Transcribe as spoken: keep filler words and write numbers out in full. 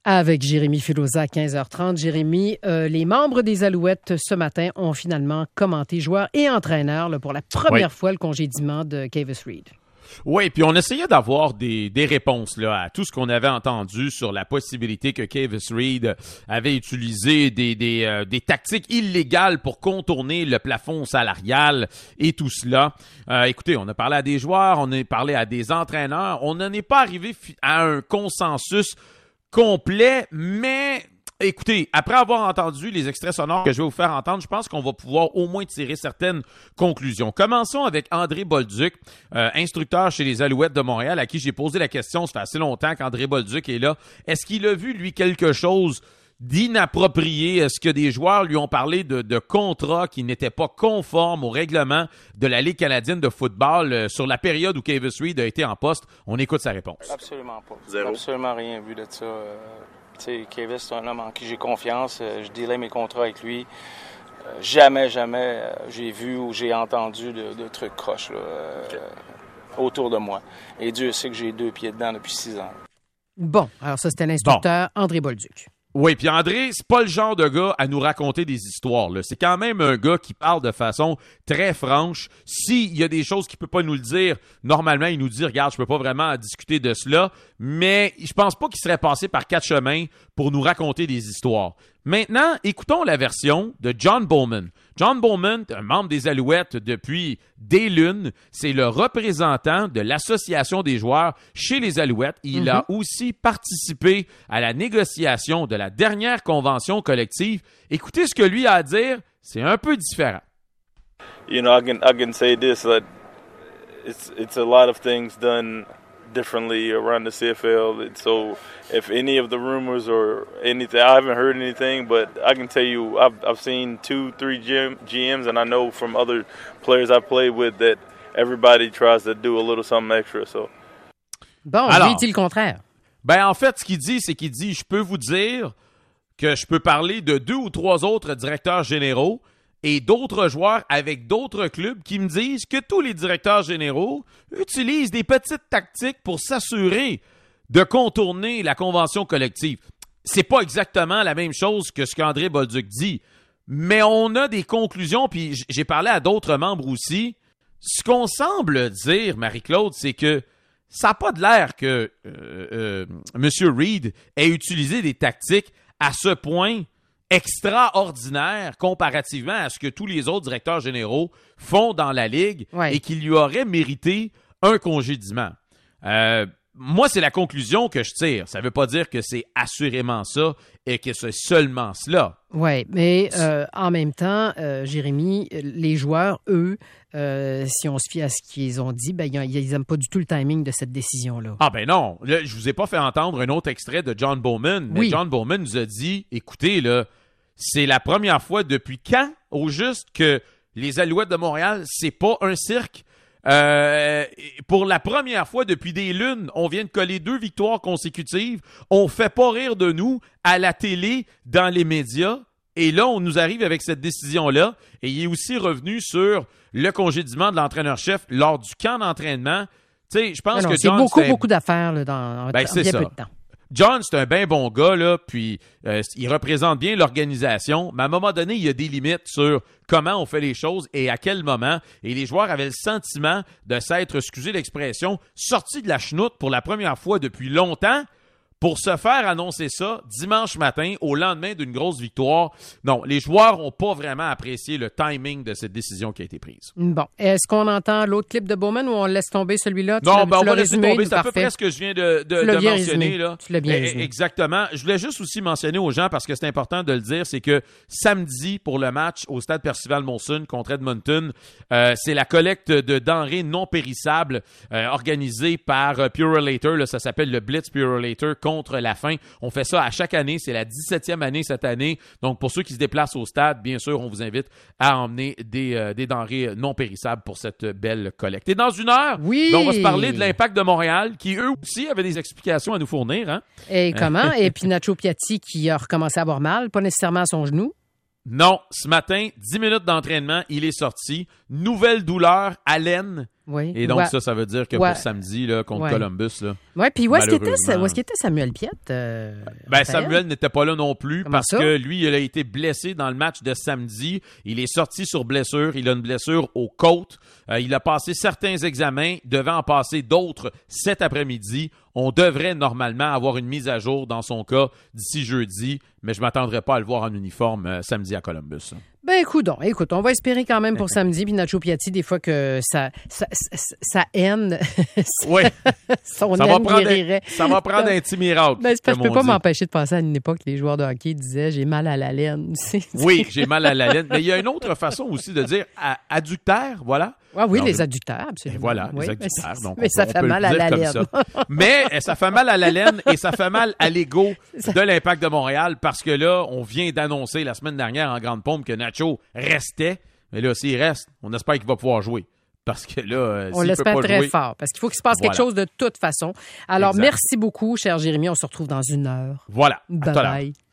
Avec Jérémy Filosa à quinze heures trente. Jérémy, euh, les membres des Alouettes ce matin ont finalement commenté joueurs et entraîneurs là, pour la première oui. fois le congédiement de Kavis Reed. Oui, puis on essayait d'avoir des, des réponses là, à tout ce qu'on avait entendu sur la possibilité que Kavis Reed avait utilisé des, des, euh, des tactiques illégales pour contourner le plafond salarial et tout cela. Euh, écoutez, on a parlé à des joueurs, on a parlé à des entraîneurs, on n'en est pas arrivé à un consensus complet, mais écoutez, après avoir entendu les extraits sonores que je vais vous faire entendre, je pense qu'on va pouvoir au moins tirer certaines conclusions. Commençons avec André Bolduc, euh, instructeur chez les Alouettes de Montréal, à qui j'ai posé la question, ça fait assez longtemps qu'André Bolduc est là. Est-ce qu'il a vu, lui, quelque chose d'inapproprié? Est-ce que des joueurs lui ont parlé de, de contrats qui n'étaient pas conformes au règlement de la Ligue canadienne de football euh, sur la période où Kavis Reed a été en poste? On écoute sa réponse. Absolument pas. Zéro. Absolument rien vu de ça. Euh, tu sais, Kavis, c'est un homme en qui j'ai confiance. Euh, je délai mes contrats avec lui. Euh, jamais, jamais euh, j'ai vu ou j'ai entendu de, de trucs croches là, euh, okay. euh, autour de moi. Et Dieu sait que j'ai deux pieds dedans depuis six ans. Bon, alors ça, c'était l'instructeur bon. André Bolduc. Oui, puis André, c'est pas le genre de gars à nous raconter des histoires, là. C'est quand même un gars qui parle de façon très franche. S'il y a des choses qu'il peut pas nous le dire, normalement, il nous dit, regarde, je peux pas vraiment discuter de cela, mais je pense pas qu'il serait passé par quatre chemins pour nous raconter des histoires. Maintenant, écoutons la version de John Bowman. John Bowman, un membre des Alouettes depuis des lunes, c'est le représentant de l'association des joueurs chez les Alouettes. Il mm-hmm. a aussi participé à la négociation de la dernière convention collective. Écoutez ce que lui a à dire, c'est un peu différent. You know, I can I can say this, that it's it's a lot of things done differently around the C F L. So if any of the rumors or anything, I haven't heard anything, but I can tell you I've I've seen two, three G Ms, and I know from other players I've played with that everybody tries to do a little something extra. So. Bon, Alors, lui dit le contraire. Ben en fait, ce qu'il dit, c'est qu'il dit, je peux vous dire que je peux parler de deux ou trois autres directeurs généraux et d'autres joueurs avec d'autres clubs qui me disent que tous les directeurs généraux utilisent des petites tactiques pour s'assurer de contourner la convention collective. C'est pas exactement la même chose que ce qu'André Bolduc dit, mais on a des conclusions, puis j'ai parlé à d'autres membres aussi. Ce qu'on semble dire, Marie-Claude, c'est que ça n'a pas de l'air que euh, euh, M. Reed ait utilisé des tactiques à ce point extraordinaire comparativement à ce que tous les autres directeurs généraux font dans la Ligue ouais. et qu'il lui aurait mérité un congédiement. Euh, moi, c'est la conclusion que je tire. Ça ne veut pas dire que c'est assurément ça et que c'est seulement cela. Oui, mais euh, en même temps, euh, Jérémy, les joueurs, eux, euh, si on se fie à ce qu'ils ont dit, ben, ils n'aiment pas du tout le timing de cette décision-là. Ah ben non, là, je vous ai pas fait entendre un autre extrait de John Bowman, mais oui. John Bowman nous a dit, écoutez, là, c'est la première fois depuis quand, au juste, que les Alouettes de Montréal, c'est pas un cirque. Euh, pour la première fois depuis des lunes, on vient de coller deux victoires consécutives. On fait pas rire de nous à la télé, dans les médias. Et là, on nous arrive avec cette décision-là. Et il est aussi revenu sur le congédiement de l'entraîneur-chef lors du camp d'entraînement. Tu sais, je pense non, que c'est John, beaucoup, c'est beaucoup d'affaires là, dans ben, bien ça. peu de temps. John, c'est un bien bon gars, là, puis euh, il représente bien l'organisation, mais à un moment donné, il y a des limites sur comment on fait les choses et à quel moment. Et les joueurs avaient le sentiment de s'être, excusez l'expression, sortis de la chenoute pour la première fois depuis longtemps pour se faire annoncer ça dimanche matin au lendemain d'une grosse victoire. Non, les joueurs n'ont pas vraiment apprécié le timing de cette décision qui a été prise. Bon. Est-ce qu'on entend l'autre clip de Bowman ou on laisse tomber celui-là? Tu non, ben on va laisser tomber. C'est à peu près ce que je viens de, de, de mentionner. Résumé. Là. Tu l'as bien résumé. Exactement. Je voulais juste aussi mentionner aux gens, parce que c'est important de le dire, c'est que samedi, pour le match au stade Percival Molson contre Edmonton, euh, c'est la collecte de denrées non périssables euh, organisée par euh, Purolator. Là, ça s'appelle le Blitz Purolator contre la faim. On fait ça à chaque année. C'est la dix-septième année cette année. Donc, pour ceux qui se déplacent au stade, bien sûr, on vous invite à emmener des, euh, des denrées non périssables pour cette belle collecte. Et dans une heure, oui. ben, on va se parler de l'Impact de Montréal, qui eux aussi avaient des explications à nous fournir. Hein? Et comment? Et puis Nacho Piatti qui a recommencé à avoir mal, pas nécessairement à son genou. Non, ce matin, dix minutes d'entraînement, il est sorti. Nouvelle douleur à l'aine Oui. Et donc, ouais. ça, ça veut dire que ouais. pour samedi, là, contre ouais. Columbus, là. Oui, puis où est-ce qu'il était, malheureusement... où est-ce qu'il était Samuel Piette? Euh, ben, Samuel n'était pas là non plus. Comment parce ça? que lui, il a été blessé dans le match de samedi. Il est sorti sur blessure. Il a une blessure aux côtes. Euh, il a passé certains examens, devant en passer d'autres cet après-midi. On devrait normalement avoir une mise à jour dans son cas d'ici jeudi, mais je ne m'attendrai pas à le voir en uniforme euh, samedi à Columbus. Ben écoute, donc, écoute, on va espérer quand même pour samedi. Puis Nacho Piatti, des fois que ça, ça, ça, ça haine, oui. son ça, haine va prendre guérirait. un, ça va prendre un petit miracle. Ben, c'est parce que je peux pas dit. m'empêcher de penser à une époque, les joueurs de hockey disaient « j'ai mal à la laine ». Oui, j'ai mal à la laine. Mais il y a une autre façon aussi de dire à, adductaire, voilà. Ah oui, Alors, les je... adducteurs, absolument. Voilà, oui, les adducteurs. Donc mais on ça peut, fait on mal à la laine. Mais ça fait mal à la laine et ça fait mal à l'ego de l'Impact de Montréal parce que là, on vient d'annoncer la semaine dernière en grande pompe que Nacho restait. Mais là, s'il reste, on espère qu'il va pouvoir jouer. Parce que là, on l'espère très jouer, fort. Parce qu'il faut qu'il se passe voilà. quelque chose de toute façon. Alors, exact. merci beaucoup, cher Jérémy. On se retrouve dans une heure. Voilà. Bye bye.